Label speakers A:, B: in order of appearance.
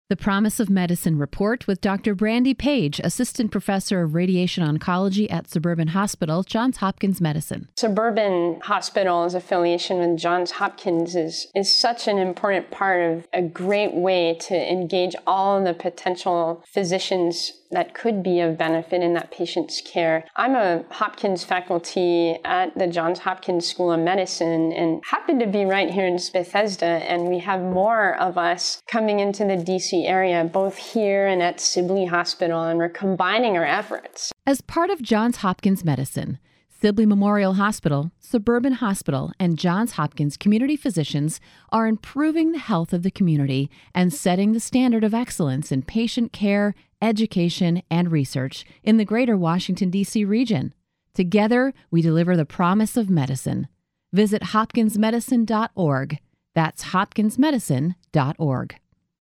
A: The Promise of Medicine Report with Dr. Brandy Page, Assistant Professor of Radiation Oncology at Suburban Hospital, Johns Hopkins Medicine.
B: Suburban Hospital's affiliation with Johns Hopkins is such an important part of a great way to engage all of the potential physicians that could be of benefit in that patient's care. I'm a Hopkins faculty at the Johns Hopkins School of Medicine and happen to be right here in Bethesda, and we have more of us coming into the DC area, both here and at Sibley Hospital, and we're combining our efforts.
A: As part of Johns Hopkins Medicine, Sibley Memorial Hospital, Suburban Hospital, and Johns Hopkins community physicians are improving the health of the community and setting the standard of excellence in patient care, education, and research in the greater Washington, D.C. region. Together, we deliver the promise of medicine. Visit hopkinsmedicine.org. That's hopkinsmedicine.org.